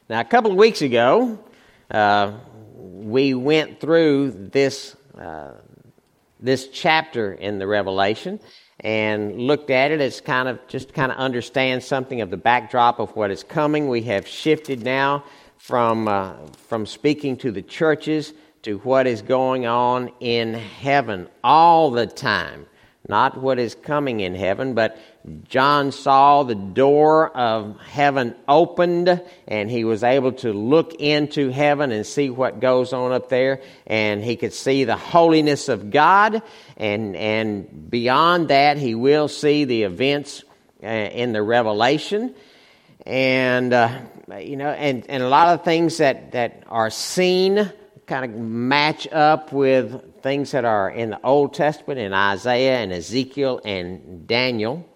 Now, a couple of weeks ago, we went through this chapter in the Revelation and looked at it as kind of understand something of the backdrop of what is coming. We have shifted now from speaking to the churches to what is going on in heaven all the time. Not what is coming in heaven, but John saw the door of heaven opened, and he was able to look into heaven and see what goes on up there, and he could see the holiness of God, and beyond that, he will see the events in the Revelation, and and a lot of things that are seen kind of match up with things that are in the Old Testament, in Isaiah and Ezekiel and Daniel.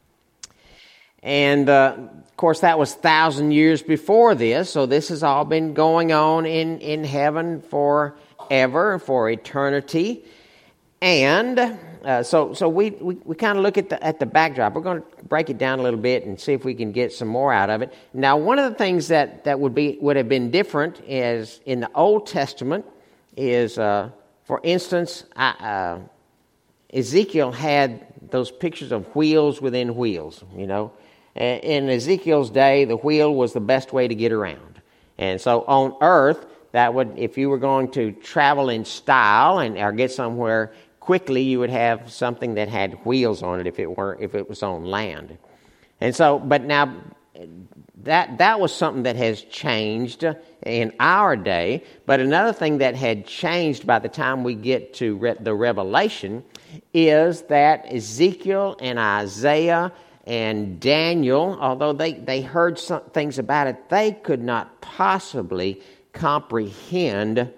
And, of course, that was 1,000 years before this, so this has all been going on in heaven forever, for eternity. And so we kind of look at the backdrop. We're going to break it down a little bit and see if we can get some more out of it. Now, one of the things that would have been different is in the Old Testament is, for instance, Ezekiel had those pictures of wheels within wheels, In Ezekiel's day, the wheel was the best way to get around. And so on earth, that would, if you were going to travel in style or get somewhere quickly, you would have something that had wheels on it if it was on land. And so, but now that was something that has changed in our day. But another thing that had changed by the time we get to the Revelation is that Ezekiel and Isaiah and Daniel, although they heard some things about it, they could not possibly comprehend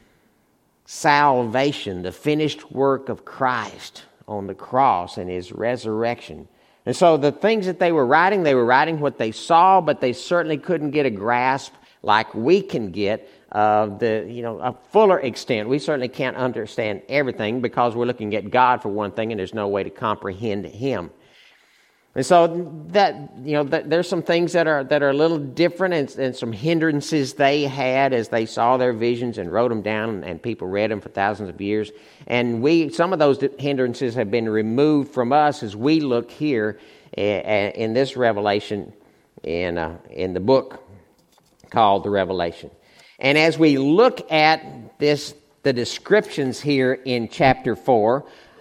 salvation, the finished work of Christ on the cross and His resurrection. And so the things that they were writing what they saw, but they certainly couldn't get a grasp like we can get of a fuller extent. We certainly can't understand everything because we're looking at God for one thing, and there's no way to comprehend Him. And so there's some things that are a little different, and some hindrances they had as they saw their visions and wrote them down, and people read them for thousands of years. And some of those hindrances have been removed from us as we look here in this Revelation in the book called the Revelation. And as we look at the descriptions here in chapter 4.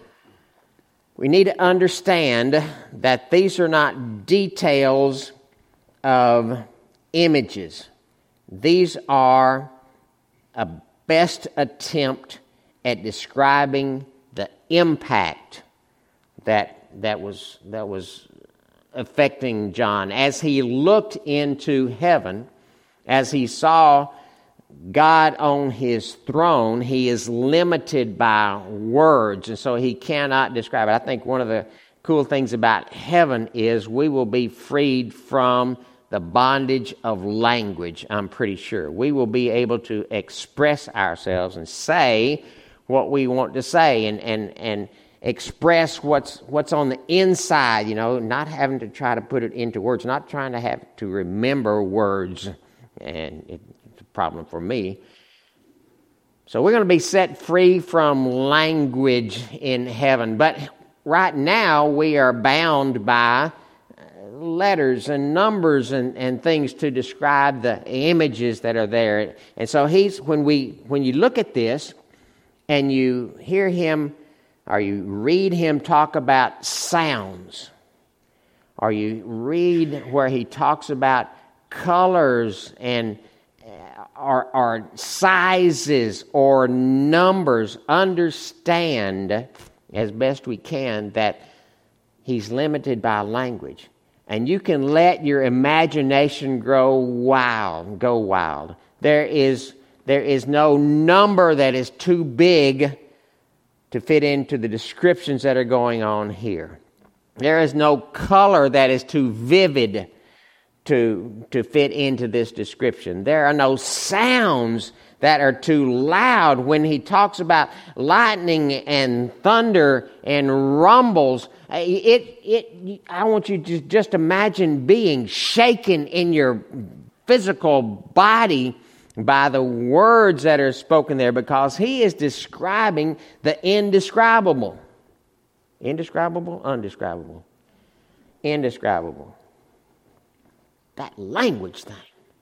We need to understand that these are not details of images. These are a best attempt at describing the impact that was affecting John. As he looked into heaven, as he saw God on His throne, He is limited by words, and so He cannot describe it. I think one of the cool things about heaven is we will be freed from the bondage of language, I'm pretty sure. We will be able to express ourselves and say what we want to say and express what's on the inside, not having to try to put it into words, not trying to have to remember words, and problem for me. So we're going to be set free from language in heaven. But right now we are bound by letters and numbers and things to describe the images that are there. And so when you look at this and you hear him or you read him talk about sounds, or you read where he talks about colors and or sizes or numbers, understand as best we can that he's limited by language. And you can let your imagination go wild. There is no number that is too big to fit into the descriptions that are going on here. There is no color that is too vivid to fit into this description. There are no sounds that are too loud. When he talks about lightning and thunder and rumbles, I want you to just imagine being shaken in your physical body by the words that are spoken there, because he is describing the indescribable. Indescribable? Undescribable. Indescribable. That language thing.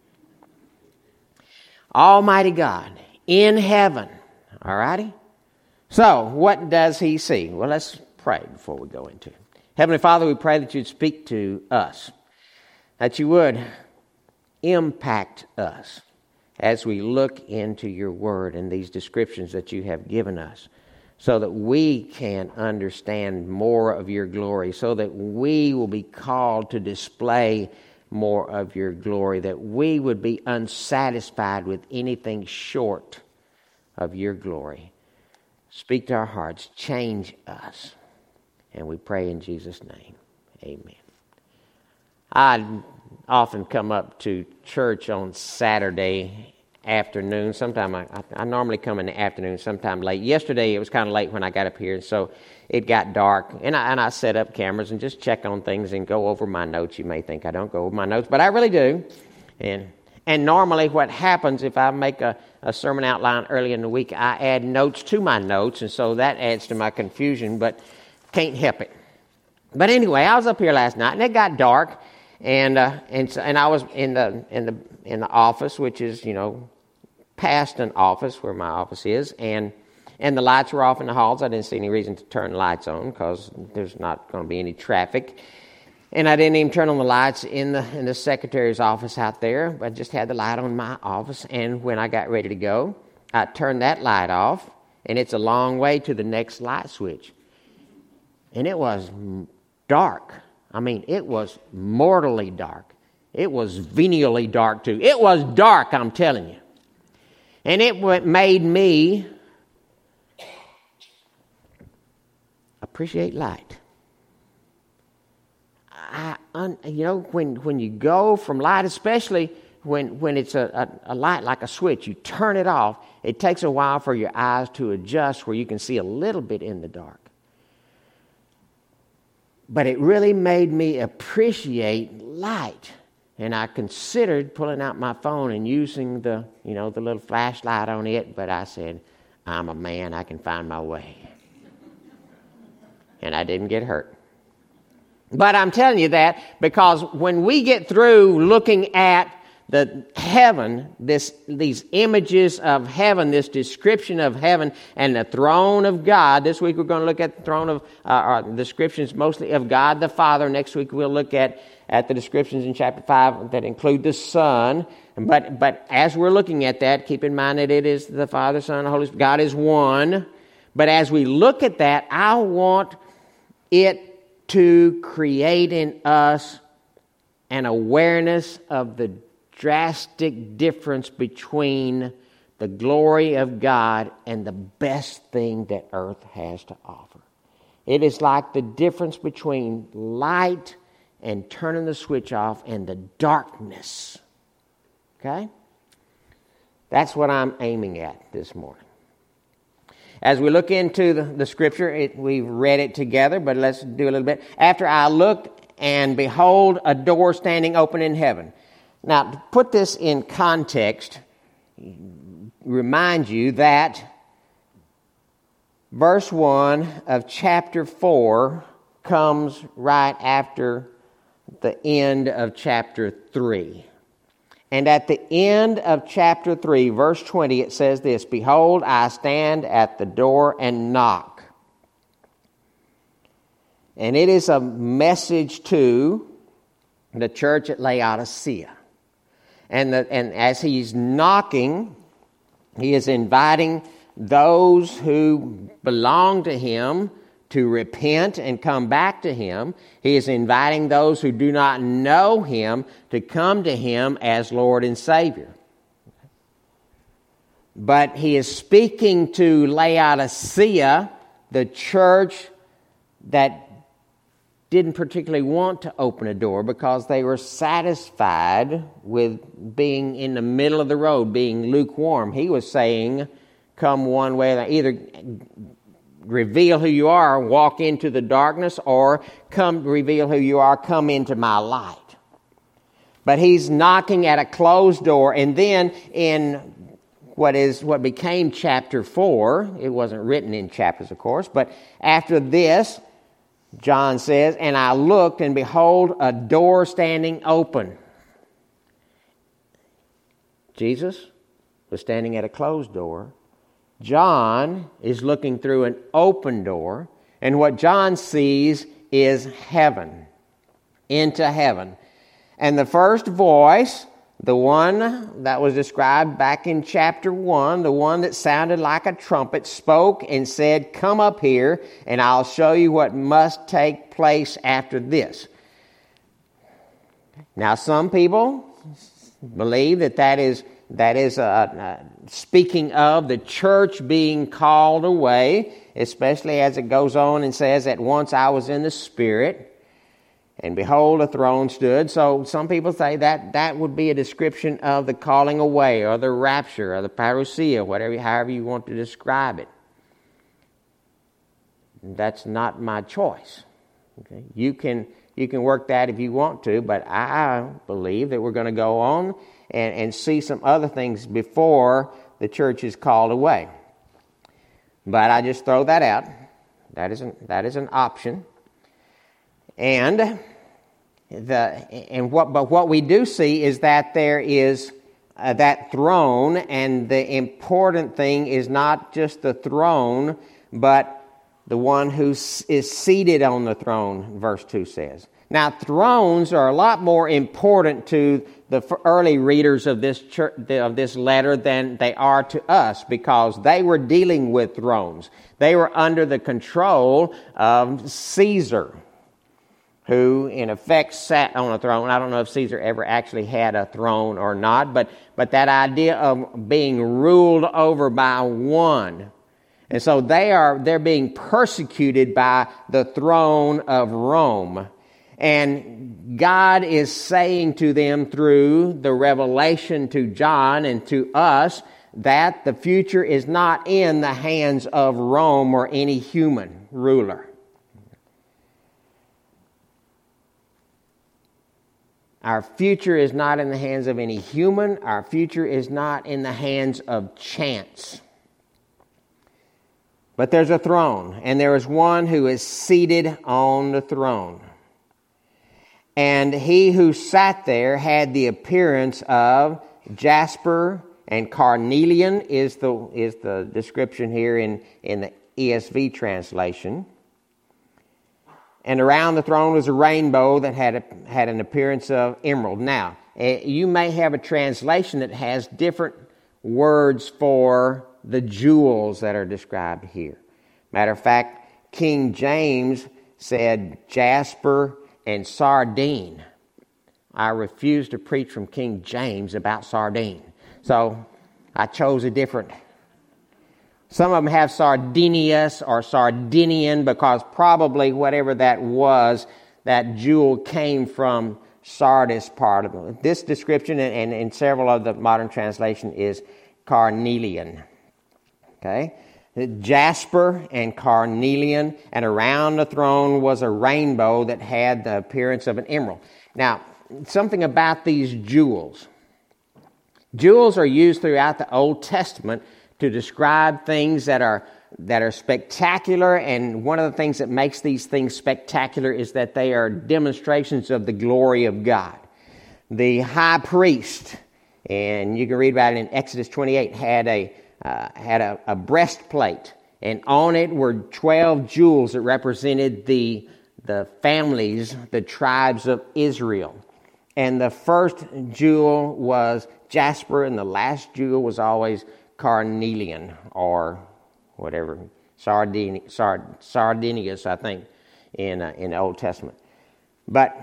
Almighty God in heaven. All righty? So, what does he see? Well, let's pray before we go into it. Heavenly Father, we pray that you'd speak to us, that you would impact us as we look into your word and these descriptions that you have given us, so that we can understand more of your glory, so that we will be called to display more of your glory, that we would be unsatisfied with anything short of your glory. Speak to our hearts, change us, and we pray in Jesus' name. Amen. I often come up to church on Saturday afternoon. Sometime I normally come in the afternoon, sometime late. Yesterday it was kind of late when I got up here, so it got dark. And I set up cameras and just check on things and go over my notes. You may think I don't go over my notes, but I really do. And normally what happens if I make a sermon outline early in the week, I add notes to my notes, and so that adds to my confusion, but can't help it. But anyway, I was up here last night, and it got dark, and I was in the office, which is, past an office where my office is, and the lights were off in the halls. I didn't see any reason to turn the lights on because there's not going to be any traffic. And I didn't even turn on the lights in the secretary's office out there, but I just had the light on my office. And when I got ready to go, I turned that light off, and it's a long way to the next light switch. And it was dark. I mean, it was mortally dark. It was venially dark, too. It was dark, I'm telling you. And it made me appreciate light. When you go from light, especially when it's a light like a switch, you turn it off, it takes a while for your eyes to adjust where you can see a little bit in the dark. But it really made me appreciate light. And I considered pulling out my phone and using the little flashlight on it, but I said, I'm a man, I can find my way. And I didn't get hurt. But I'm telling you that because when we get through looking at the heaven, these images of heaven, this description of heaven and the throne of God. This week we're going to look at the throne of descriptions mostly of God the Father. Next week we'll look at the descriptions in chapter 5 that include the Son. But as we're looking at that, keep in mind that it is the Father, Son, and Holy Spirit. God is one. But as we look at that, I want it to create in us an awareness of the drastic difference between the glory of God and the best thing that earth has to offer. It is like the difference between light and turning the switch off and the darkness. Okay? That's what I'm aiming at this morning. As we look into the Scripture, we've read it together, but let's do a little bit. After I looked, and behold, a door standing open in heaven. Now, to put this in context, remind you that verse 1 of chapter 4 comes right after the end of chapter 3. And at the end of chapter 3, verse 20, it says this, Behold, I stand at the door and knock. And it is a message to the church at Laodicea. And as he's knocking, he is inviting those who belong to him to repent and come back to him. He is inviting those who do not know him to come to him as Lord and Savior. But he is speaking to Laodicea, the church that didn't particularly want to open a door because they were satisfied with being in the middle of the road, being lukewarm. He was saying, come one way, either reveal who you are, walk into the darkness, or come reveal who you are, come into my light. But he's knocking at a closed door. And then in what became chapter 4, it wasn't written in chapters, of course, but after this, John says, "And I looked, and behold, a door standing open." Jesus was standing at a closed door. John is looking through an open door, and what John sees is heaven, into heaven. And the first voice, the one that was described back in chapter 1, the one that sounded like a trumpet, spoke and said, "Come up here, and I'll show you what must take place after this." Now, some people believe that is speaking of the church being called away, especially as it goes on and says, "At once I was in the Spirit, and behold, a throne stood." So some people say that would be a description of the calling away, or the rapture, or the parousia, however you want to describe it. That's not my choice. Okay? You can work that if you want to, but I believe that we're going to go on and see some other things before the church is called away. But I just throw that out. That is an option. But what we do see is that there is that throne, and the important thing is not just the throne, but the one who is seated on the throne, verse 2 says. Now, thrones are a lot more important to the early readers of this letter than they are to us, because they were dealing with thrones. They were under the control of Caesar, who in effect sat on a throne. I don't know if Caesar ever actually had a throne or not, but that idea of being ruled over by one. And so they're being persecuted by the throne of Rome. And God is saying to them through the revelation to John and to us that the future is not in the hands of Rome or any human ruler. Our future is not in the hands of any human. Our future is not in the hands of chance. But there's a throne, and there is one who is seated on the throne. And he who sat there had the appearance of jasper and carnelian, is the description here in the ESV translation. And around the throne was a rainbow that had an appearance of emerald. Now, you may have a translation that has different words for the jewels that are described here. Matter of fact, King James said jasper and sardine. I refuse to preach from King James about sardine. So I chose a different. Some of them have Sardinius or Sardinian, because probably whatever that was, that jewel came from Sardis part of it. This description and in several of the modern translation is carnelian. Okay? Jasper and carnelian, and around the throne was a rainbow that had the appearance of an emerald. Now, something about these jewels. Jewels are used throughout the Old Testament to describe things that are spectacular, and one of the things that makes these things spectacular is that they are demonstrations of the glory of God. The high priest, and you can read about it in Exodus 28, had a breastplate, and on it were 12 jewels that represented the families, the tribes of Israel. And the first jewel was jasper, and the last jewel was always carnelian, or whatever, Sardinius, I think, in the Old Testament. But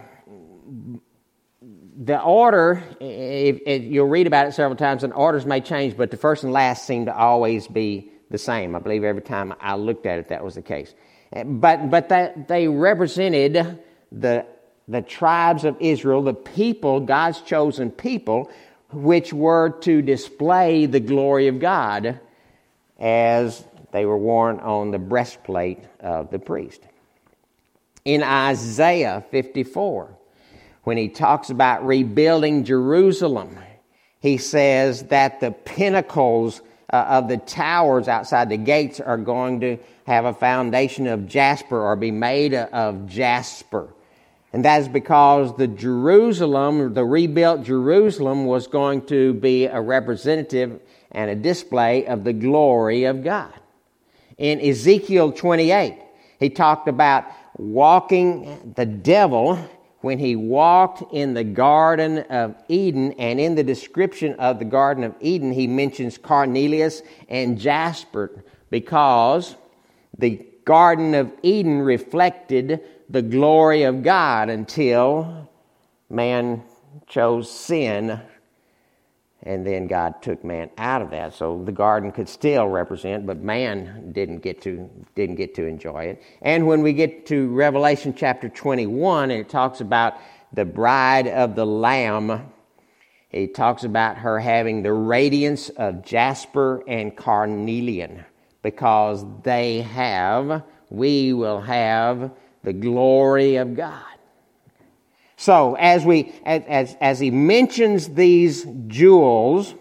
the order, if you'll read about it several times, and orders may change, but the first and last seem to always be the same. I believe every time I looked at it, that was the case. But that they represented the tribes of Israel, the people, God's chosen people, which were to display the glory of God as they were worn on the breastplate of the priest. In Isaiah 54, When he talks about rebuilding Jerusalem, he says that the pinnacles of the towers outside the gates are going to have a foundation of jasper or be made of jasper. And that is because the rebuilt Jerusalem was going to be a representative and a display of the glory of God. In Ezekiel 28, he talked about walking the devil when he walked in the Garden of Eden, and in the description of the Garden of Eden, he mentions Cornelius and Jasper because the Garden of Eden reflected the glory of God until man chose sin, and then God took man out of that. So the garden could still represent, but man didn't get to enjoy it. And when we get to Revelation chapter 21, and it talks about the bride of the Lamb, it talks about her having the radiance of jasper and carnelian, because we will have the glory of God. So as he mentions these jewels,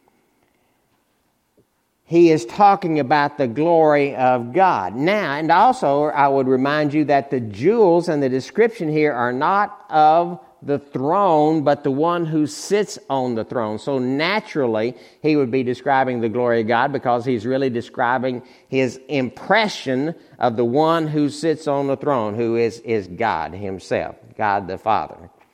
he is talking about the glory of God. Now, and also I would remind you that the jewels and the description here are not of the throne, but the one who sits on the throne. So naturally, he would be describing the glory of God because he's really describing his impression of the one who sits on the throne, who is God himself, God the Father.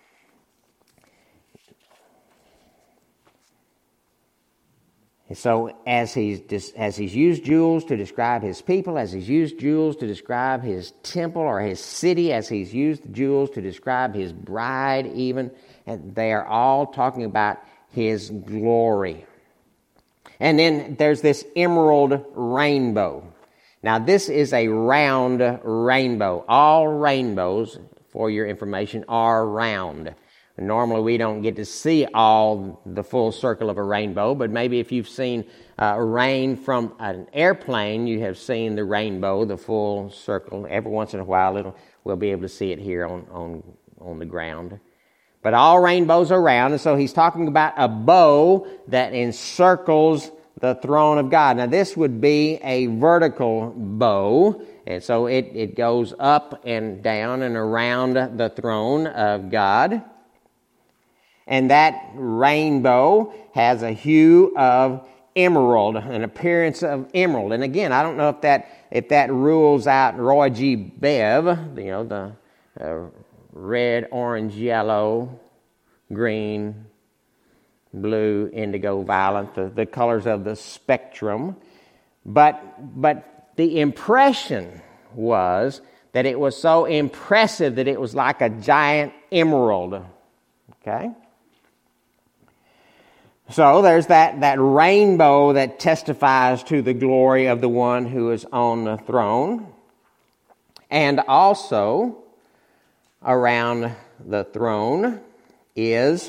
So as he's used jewels to describe his people, as he's used jewels to describe his temple or his city, as he's used jewels to describe his bride even, and they are all talking about his glory. And then there's this emerald rainbow. Now this is a round rainbow. All rainbows, for your information, are round. Normally we don't get to see all the full circle of a rainbow, but maybe if you've seen rain from an airplane, you have seen the rainbow, the full circle. Every once in a while we'll be able to see it here on the ground. But all rainbows are round, and so he's talking about a bow that encircles the throne of God. Now this would be a vertical bow, and so it goes up and down and around the throne of God. And that rainbow has a hue of emerald, an appearance of emerald. And again, I don't know if that rules out Roy G. Biv, the red, orange, yellow, green, blue, indigo, violet, the colors of the spectrum. But the impression was that it was so impressive that it was like a giant emerald. Okay? So there's that rainbow that testifies to the glory of the one who is on the throne. And also around the throne is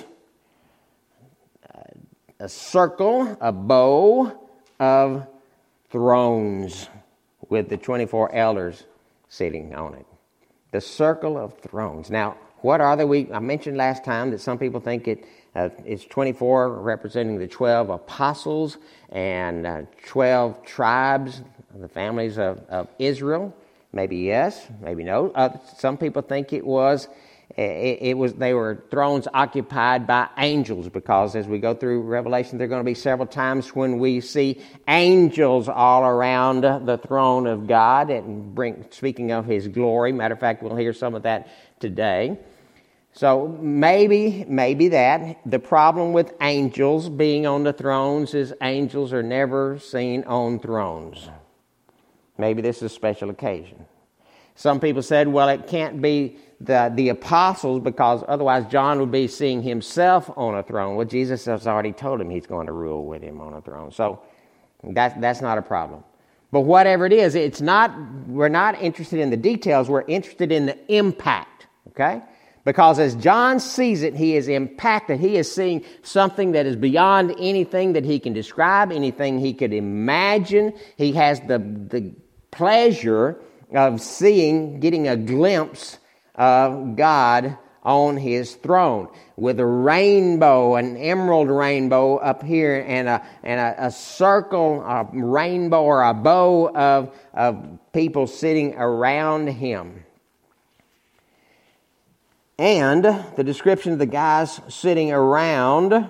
a circle, a bow of thrones with the 24 elders sitting on it. The circle of thrones. Now, what are they? I mentioned last time that some people think it's 24 representing the 12 apostles and 12 tribes, the families of Israel. Maybe yes, maybe no. Some people think it was they were thrones occupied by angels, because as we go through Revelation, there are going to be several times when we see angels all around the throne of God, and speaking of his glory. Matter of fact, we'll hear some of that today. So maybe that the problem with angels being on the thrones is angels are never seen on thrones. Maybe this is a special occasion. Some people said, well, it can't be the apostles, because otherwise John would be seeing himself on a throne. Well, Jesus has already told him he's going to rule with him on a throne. So that's not a problem. But whatever it is, we're not interested in the details. We're interested in the impact, okay? Because as John sees it, he is impacted. He is seeing something that is beyond anything that he can describe, anything he could imagine. He has the pleasure of getting a glimpse of God on his throne, with a rainbow, an emerald rainbow up here, and a circle, a rainbow or a bow of people sitting around him. And the description of the guys sitting around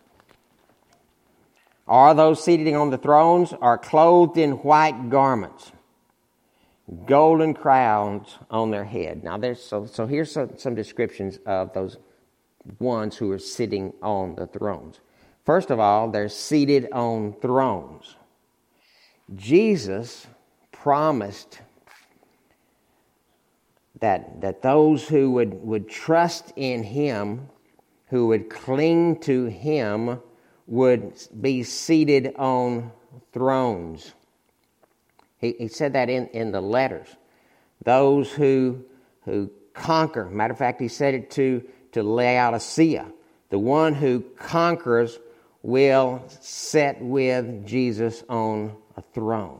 are those seated on the thrones are clothed in white garments, golden crowns on their head. Now, so here's some descriptions of those ones who are sitting on the thrones. First of all, they're seated on thrones. Jesus promised that those who would trust in Him, who would cling to Him, would be seated on thrones. He said that in the letters. Those who conquer. Matter of fact, he said it to Laodicea. The one who conquers will sit with Jesus on a throne.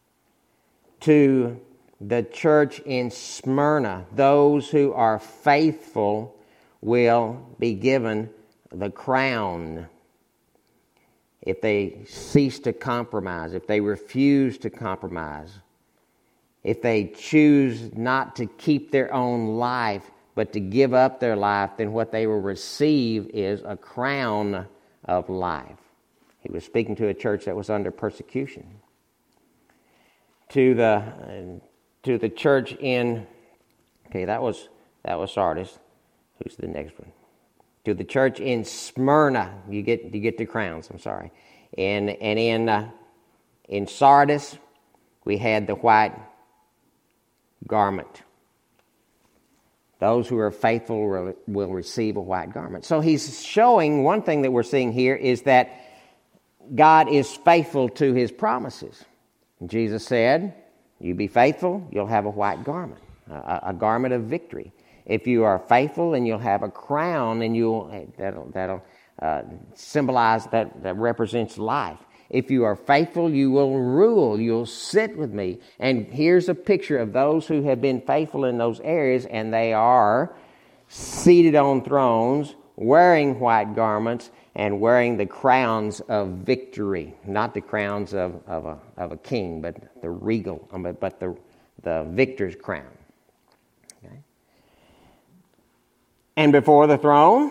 To the church in Smyrna, those who are faithful will be given the crown. If they cease to compromise, if they refuse to compromise, if they choose not to keep their own life, but to give up their life, then what they will receive is a crown of life. He was speaking to a church that was under persecution. To the church in, that was Sardis. Who's the next one? To the church in Smyrna, you get the crowns. I'm sorry, and in Sardis, we had the white garment. Those who are faithful will receive a white garment. So he's showing one thing that we're seeing here is that God is faithful to His promises. Jesus said, "You be faithful, you'll have a white garment, a garment of victory. If you are faithful, then you'll have a crown, and that'll symbolize that represents life. If you are faithful, you will rule. You'll sit with me." And here's a picture of those who have been faithful in those areas, and they are seated on thrones, wearing white garments, and wearing the crowns of victory. Not the crowns of a king, but the regal, but the victor's crown. Okay. And before the throne,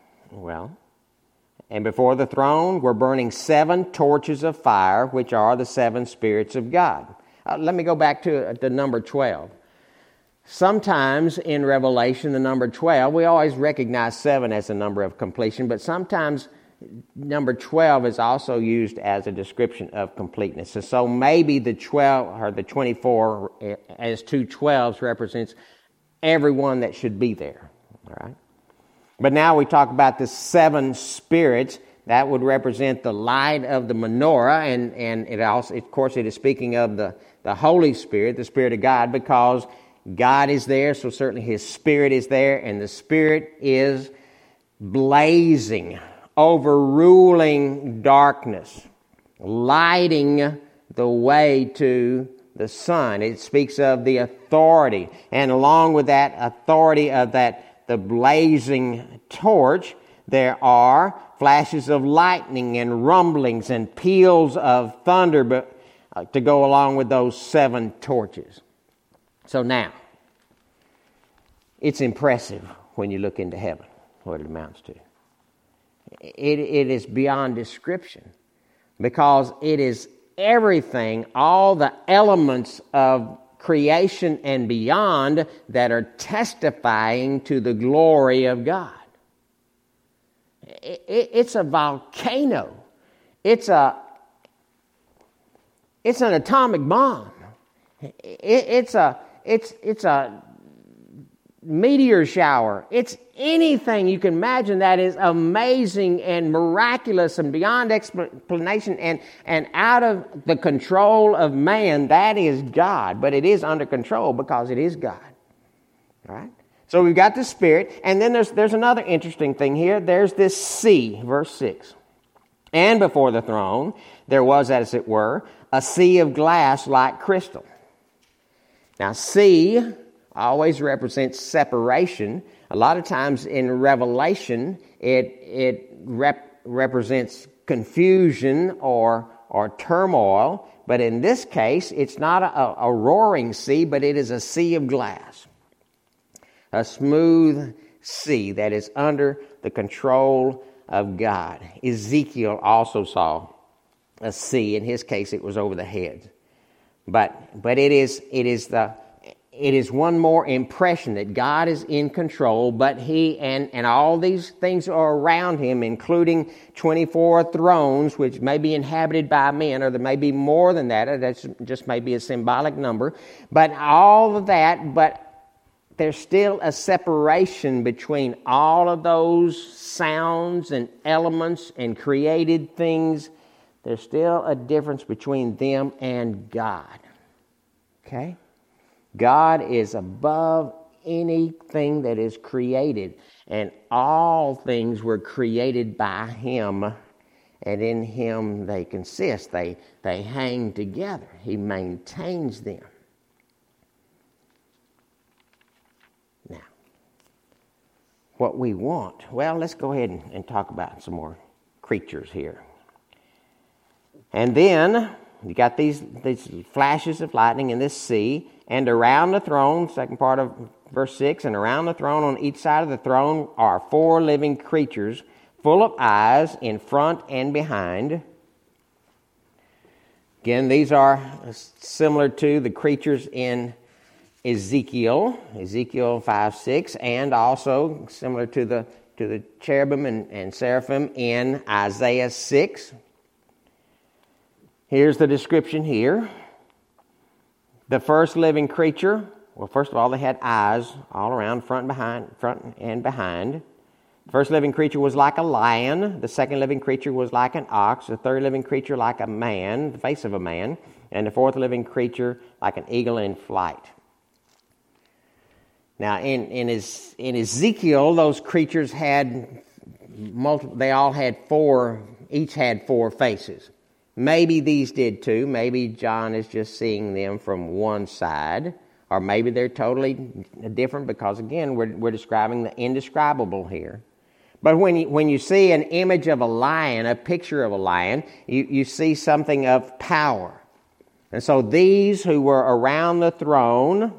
we're burning 7 torches of fire, which are the 7 spirits of God. Let me go back to the number 12. Sometimes in Revelation, the number 12, we always recognize 7 as a number of completion, but sometimes number 12 is also used as a description of completeness. So maybe the 12 or the 24 as 2 12s represents everyone that should be there. All right. But now we talk about the 7 spirits. That would represent the light of the menorah, and it also, of course, it is speaking of the Holy Spirit, the Spirit of God, because God is there, so certainly His Spirit is there, and the Spirit is blazing, overruling darkness, lighting the way to the sun. It speaks of the authority, and along with that authority of the blazing torch, there are flashes of lightning and rumblings and peals of thunder, but to go along with those 7 torches. So now, it's impressive when you look into heaven, what it amounts to. It is beyond description, because it is everything, all the elements of creation and beyond that are testifying to the glory of God. It's a volcano. It's an atomic bomb. It's a meteor shower. It's anything you can imagine that is amazing and miraculous and beyond explanation and out of the control of man. That is God, but it is under control because it is God. All right? So we've got the Spirit, and then there's another interesting thing here. There's this sea, verse 6. And before the throne there was, as it were, a sea of glass like crystal. Now, sea always represents separation. A lot of times in Revelation, it represents confusion or turmoil. But in this case, it's not a roaring sea, but it is a sea of glass. A smooth sea that is under the control of God. Ezekiel also saw a sea. In his case, it was over the head. But it is one more impression that God is in control, but He and all these things are around Him, including 24 thrones, which may be inhabited by men, or there may be more than that. That's just maybe a symbolic number. But all of that, but there's still a separation between all of those sounds and elements and created things. There's still a difference between them and God. Okay? God is above anything that is created, and all things were created by Him, and in Him they consist. They hang together. He maintains them. Now, what we want, well, let's go ahead and talk about some more creatures here. And then you got these flashes of lightning in this sea, and around the throne, second part of verse 6, and around the throne on each side of the throne are 4 living creatures, full of eyes in front and behind. Again, these are similar to the creatures in Ezekiel 5:6, and also similar to the cherubim and seraphim in Isaiah 6. Here's the description here. The first living creature, well, first of all, they had eyes all around, front and behind. The first living creature was like a lion. The second living creature was like an ox. The third living creature like a man, the face of a man. And the fourth living creature like an eagle in flight. Now, in Ezekiel, those creatures had they all had 4, each had 4 faces. Maybe these did too. Maybe John is just seeing them from one side. Or maybe they're totally different because, again, we're describing the indescribable here. But when you see an image of a lion, a picture of a lion, you see something of power. And so these who were around the throne,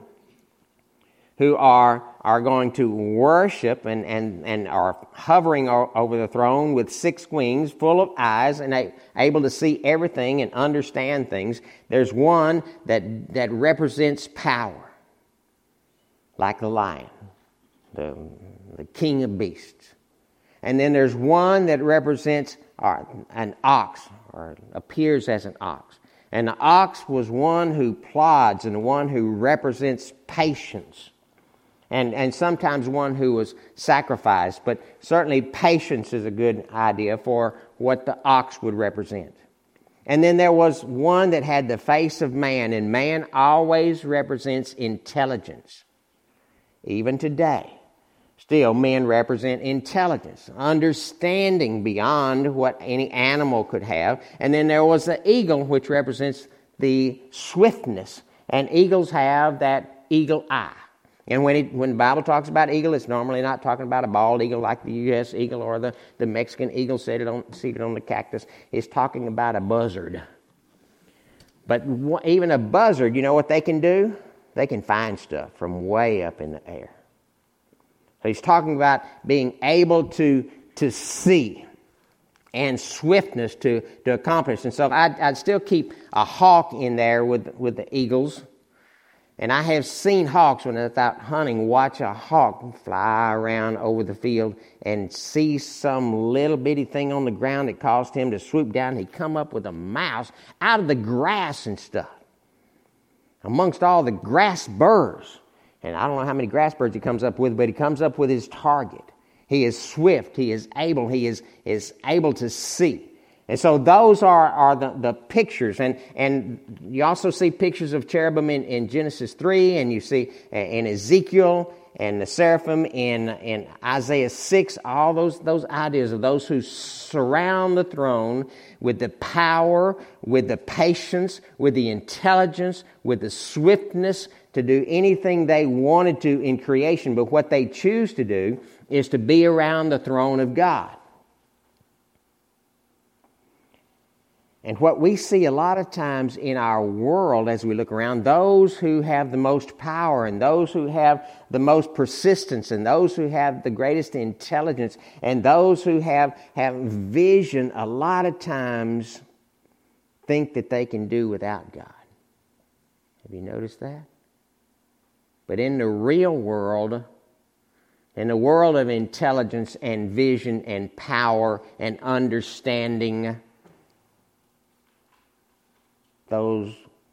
who are going to worship and are hovering over the throne with 6 wings, full of eyes, and able to see everything and understand things. There's one that represents power, like the lion, the king of beasts. And then there's one that represents an ox, or appears as an ox. And the ox was one who plods and one who represents patience. And sometimes one who was sacrificed, but certainly patience is a good idea for what the ox would represent. And then there was one that had the face of man, and man always represents intelligence. Even today, still men represent intelligence, understanding beyond what any animal could have. And then there was the eagle, which represents the swiftness. And eagles have that eagle eye. And when the Bible talks about eagle, it's normally not talking about a bald eagle like the U.S. eagle or the Mexican eagle seated on the cactus. It's talking about a buzzard. But even a buzzard, you know what they can do? They can find stuff from way up in the air. So he's talking about being able to see and swiftness to accomplish. And so I'd still keep a hawk in there with the eagles. And I have seen hawks when I was out hunting, watch a hawk fly around over the field and see some little bitty thing on the ground that caused him to swoop down. He'd come up with a mouse out of the grass and stuff, amongst all the grass burrs. And I don't know how many grass birds he comes up with, but he comes up with his target. He is swift. He is able to see. And so those are the pictures. And you also see pictures of cherubim in Genesis 3, and you see in Ezekiel, and the seraphim in Isaiah 6, all those ideas of those who surround the throne with the power, with the patience, with the intelligence, with the swiftness to do anything they wanted to in creation. But what they choose to do is to be around the throne of God. And what we see a lot of times in our world as we look around, those who have the most power and those who have the most persistence and those who have the greatest intelligence and those who have vision, a lot of times think that they can do without God. Have you noticed that? But in the real world, in the world of intelligence and vision and power and understanding, those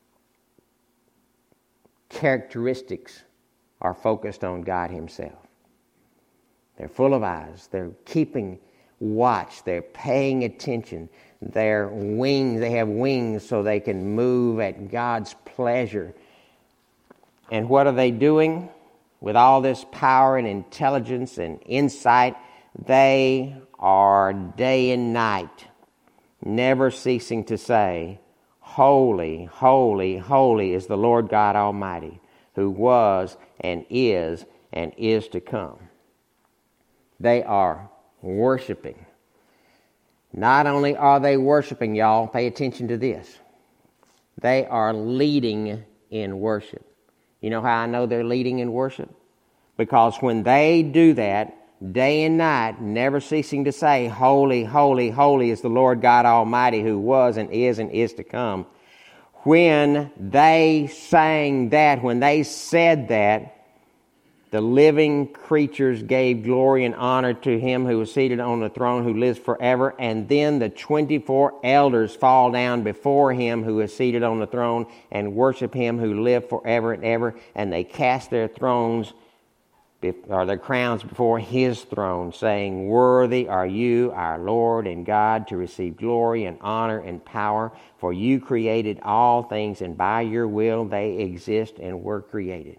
characteristics are focused on God Himself. They're full of eyes. They're keeping watch. They're paying attention. They have wings so they can move at God's pleasure. And what are they doing? With all this power and intelligence and insight, they are day and night, never ceasing to say, "Holy, holy, holy is the Lord God Almighty, who was and is to come." They are worshiping. Not only are they worshiping, y'all, pay attention to this. They are leading in worship. You know how I know they're leading in worship? Because when they do that, day and night, never ceasing to say, "Holy, holy, holy is the Lord God Almighty, who was and is to come." When they sang that, when they said that, the living creatures gave glory and honor to Him who was seated on the throne, who lives forever. And then the 24 elders fall down before Him who is seated on the throne and worship Him who lived forever and ever. And they cast their thrones or their crowns before His throne, saying, "Worthy are you, our Lord and God, to receive glory and honor and power, for you created all things, and by your will they exist and were created."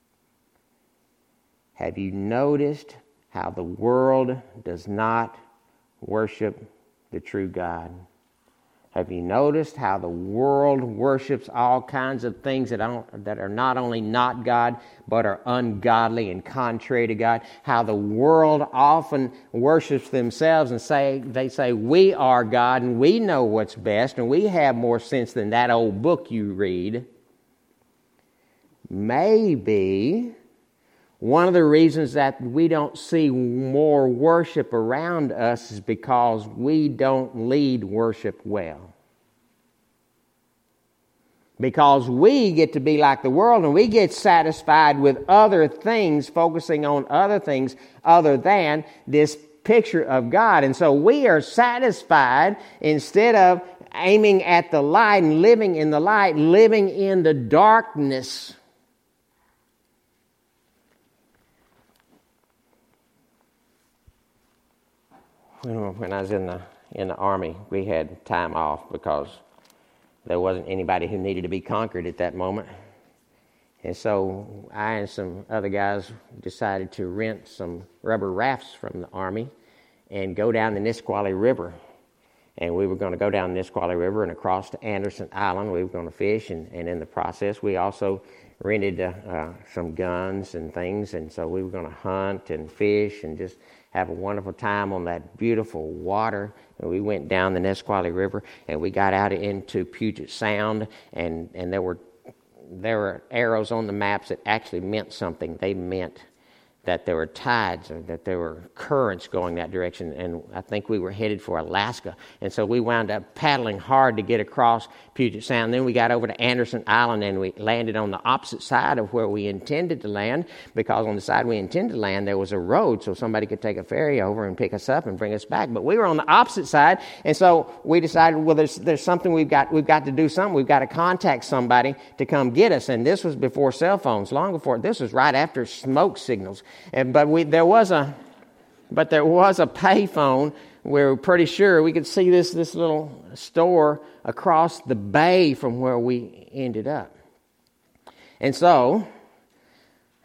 Have you noticed how the world does not worship the true God? Have you noticed how the world worships all kinds of things that are not only not God, but are ungodly and contrary to God? How the world often worships themselves and they say, "We are God and we know what's best and we have more sense than that old book you read." Maybe one of the reasons that we don't see more worship around us is because we don't lead worship well. Because we get to be like the world and we get satisfied with other things, focusing on other things other than this picture of God. And so we are satisfied instead of aiming at the light and living in the light, living in the darkness. When I was in the Army, we had time off because there wasn't anybody who needed to be conquered at that moment. And so I and some other guys decided to rent some rubber rafts from the Army and go down the Nisqually River. And we were going to go down the Nisqually River and across to Anderson Island. We were going to fish, and in the process, we also rented some guns and things. And so we were going to hunt and fish and just have a wonderful time on that beautiful water. And we went down the Nisqually River, and we got out into Puget Sound, and there were arrows on the maps that actually meant something. They meant that there were tides or that there were currents going that direction, and I think we were headed for Alaska. And so we wound up paddling hard to get across Puget Sound. Then we got over to Anderson Island, and we landed on the opposite side of where we intended to land, because on the side we intended to land there was a road so somebody could take a ferry over and pick us up and bring us back. But we were on the opposite side, and so we decided, well, there's something we've got to do something. We've got to contact somebody to come get us. And this was before cell phones, long before. This was right after smoke signals. But there was a payphone where we're pretty sure we could see this little store across the bay from where we ended up. And so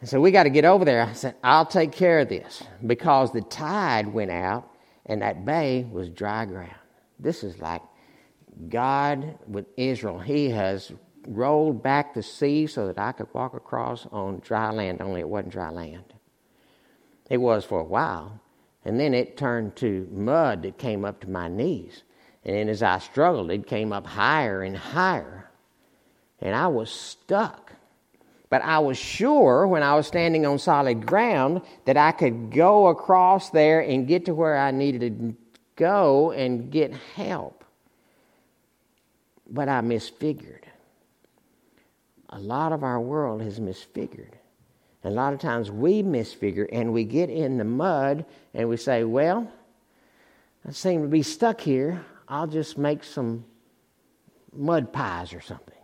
So we got to get over there. I said, I'll take care of this, because the tide went out and that bay was dry ground. This is like God with Israel. He has rolled back the sea so that I could walk across on dry land, only it wasn't dry land. It was for a while, and then it turned to mud that came up to my knees. And then as I struggled, it came up higher and higher, and I was stuck. But I was sure when I was standing on solid ground that I could go across there and get to where I needed to go and get help. But I misfigured. A lot of our world is misfigured. And a lot of times we misfigure and we get in the mud and we say, well, I seem to be stuck here. I'll just make some mud pies or something,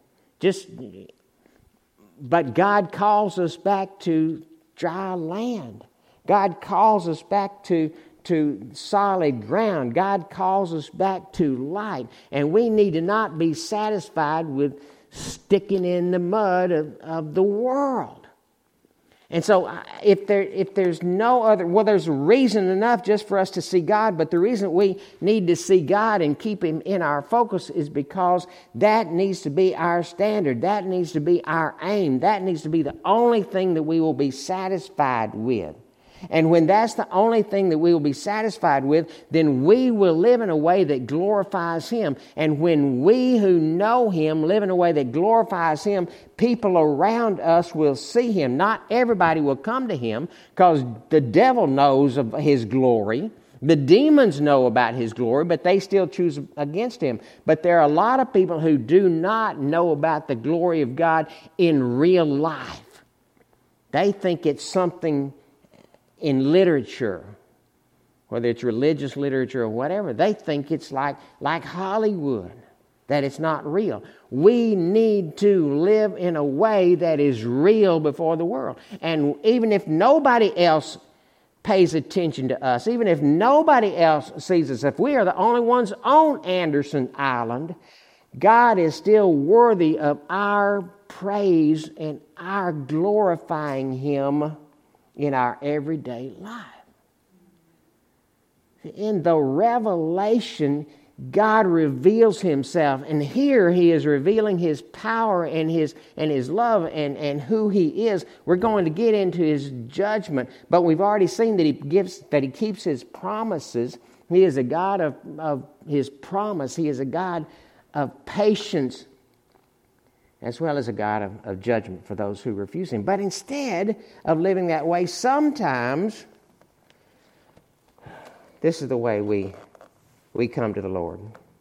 But God calls us back to dry land. God calls us back to solid ground. God calls us back to light. And we need to not be satisfied with sticking in the mud of the world. And so if there's no other, there's reason enough just for us to see God, but the reason we need to see God and keep Him in our focus is because that needs to be our standard. That needs to be our aim. That needs to be the only thing that we will be satisfied with. And when that's the only thing that we will be satisfied with, then we will live in a way that glorifies Him. And when we who know Him live in a way that glorifies Him, people around us will see Him. Not everybody will come to Him, because the devil knows of His glory. The demons know about His glory, but they still choose against Him. But there are a lot of people who do not know about the glory of God in real life. They think it's something in literature, whether it's religious literature or whatever. They think it's like Hollywood, that it's not real. We need to live in a way that is real before the world. And even if nobody else pays attention to us, even if nobody else sees us, if we are the only ones on Anderson Island, God is still worthy of our praise and our glorifying Him in our everyday life. In the revelation, God reveals Himself, and here He is revealing His power and His love and who He is. We're going to get into His judgment, but we've already seen that He keeps His promises. He is a God of His promise. He is a God of patience, as well as a God of judgment for those who refuse Him. But instead of living that way, sometimes this is the way we come to the Lord.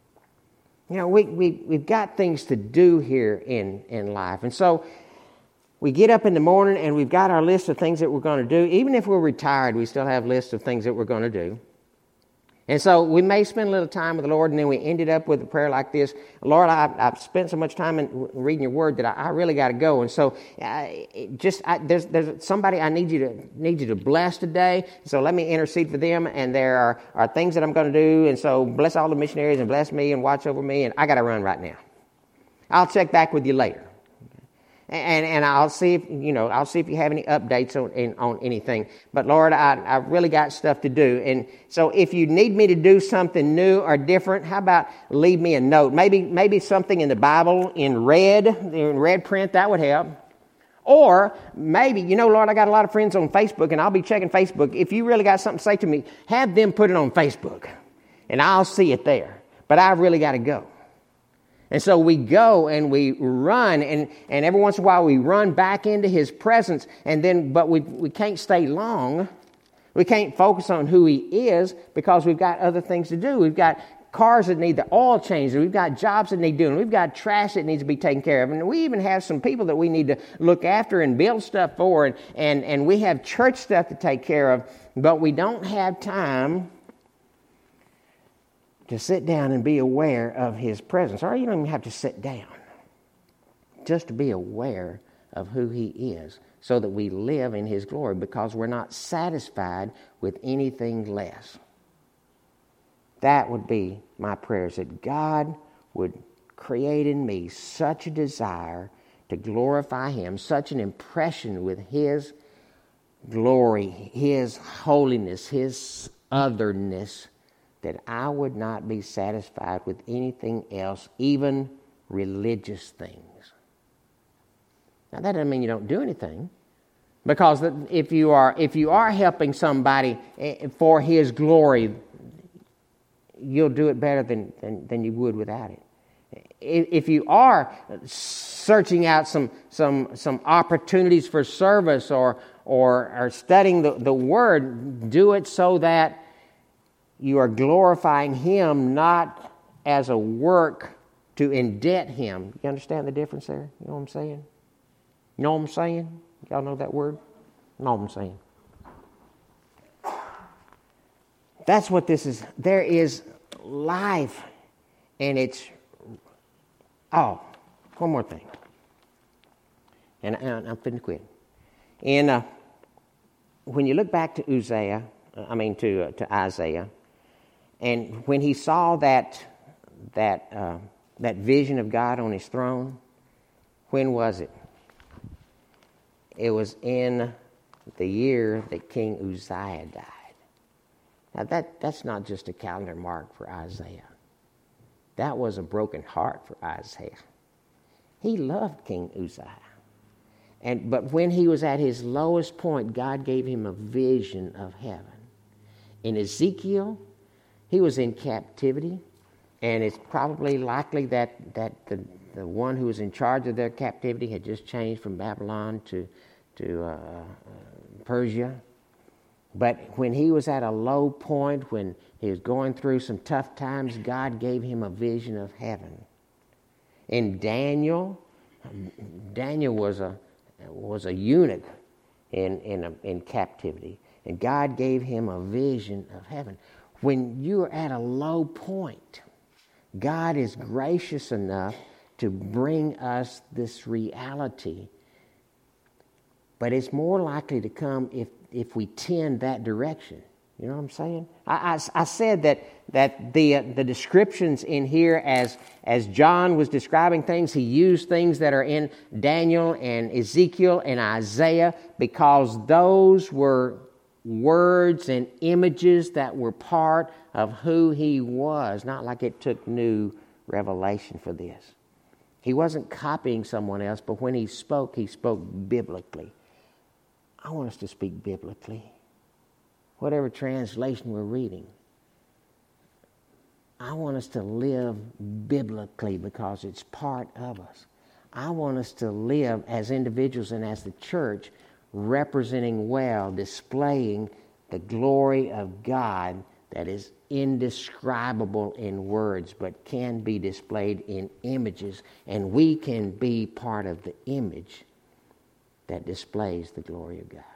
We've got things to do here in life. And so we get up in the morning and we've got our list of things that we're going to do. Even if we're retired, we still have lists of things that we're going to do. And so we may spend a little time with the Lord, and then we ended up with a prayer like this: Lord, I've spent so much time in reading your word that I really got to go. And so there's somebody I need you to bless today. So let me intercede for them. And there are things that I'm going to do. And so bless all the missionaries and bless me and watch over me. And I got to run right now. I'll check back with you later. And I'll see if you have any updates on anything. But Lord, I've really got stuff to do. And so if you need me to do something new or different, how about leave me a note? Maybe something in the Bible in red print, that would help. Or maybe, Lord, I got a lot of friends on Facebook, and I'll be checking Facebook. If you really got something to say to me, have them put it on Facebook, and I'll see it there. But I've really got to go. And so we go and we run, and every once in a while we run back into His presence, but we can't stay long. We can't focus on who He is because we've got other things to do. We've got cars that need the oil changed. We've got jobs that need doing. We've got trash that needs to be taken care of. And we even have some people that we need to look after and build stuff for, and we have church stuff to take care of, but we don't have time to sit down and be aware of His presence. Or you don't even have to sit down. Just to be aware of who He is, so that we live in His glory, because we're not satisfied with anything less. That would be my prayers, that God would create in me such a desire to glorify Him, such an impression with His glory, His holiness, His otherness, that I would not be satisfied with anything else, even religious things. Now that doesn't mean you don't do anything, because if you are helping somebody for His glory, you'll do it better than you would without it. If you are searching out some opportunities for service or studying the Word, do it so that you are glorifying Him, not as a work to indebt Him. You understand the difference there? You know what I'm saying? You know what I'm saying? Y'all know that word? You know what I'm saying? That's what this is. There is life, and it's... Oh, one more thing. And I'm finna quit. And when you look back to Isaiah, and when he saw that vision of God on His throne, when was it? It was in the year that King Uzziah died. Now that's not just a calendar mark for Isaiah. That was a broken heart for Isaiah. He loved King Uzziah. But when he was at his lowest point, God gave him a vision of heaven. In Ezekiel, he was in captivity, and it's probably likely that the one who was in charge of their captivity had just changed from Babylon to Persia. But when he was at a low point, when he was going through some tough times, God gave him a vision of heaven. In Daniel was a eunuch in captivity, and God gave him a vision of heaven. When you're at a low point, God is gracious enough to bring us this reality. But it's more likely to come if we tend that direction. You know what I'm saying? I said that the descriptions in here, as John was describing things, he used things that are in Daniel and Ezekiel and Isaiah, because those were words and images that were part of who he was. Not like it took new revelation for this. He wasn't copying someone else, but when he spoke biblically. I want us to speak biblically. Whatever translation we're reading, I want us to live biblically because it's part of us. I want us to live as individuals and as the church, representing well, displaying the glory of God that is indescribable in words, but can be displayed in images, and we can be part of the image that displays the glory of God.